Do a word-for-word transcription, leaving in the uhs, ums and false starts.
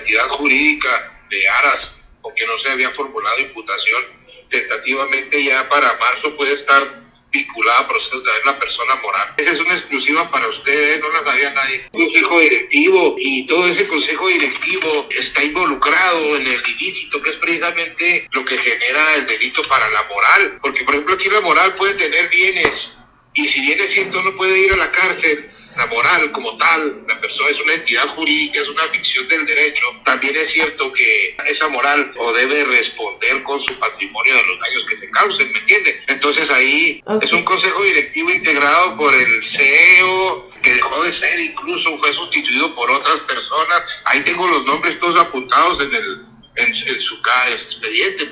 entidad jurídica de Aras, porque no se había formulado imputación, tentativamente ya para marzo puede estar vinculada a procesos de la persona moral. Esa es una exclusiva para ustedes, no la sabía nadie. Consejo directivo, y todo ese consejo directivo está involucrado en el ilícito, que es precisamente lo que genera el delito para la moral. Porque, por ejemplo, aquí la moral puede tener bienes, y si bien es cierto no puede ir a la cárcel, la moral como tal, la persona es una entidad jurídica, es una ficción del derecho, también es cierto que esa moral o debe responder con su patrimonio de los daños que se causen, ¿me entiende? Entonces ahí okay. Es un consejo directivo integrado por el C E O, que dejó de ser, incluso fue sustituido por otras personas. Ahí tengo los nombres todos apuntados en el en, en su cada expediente.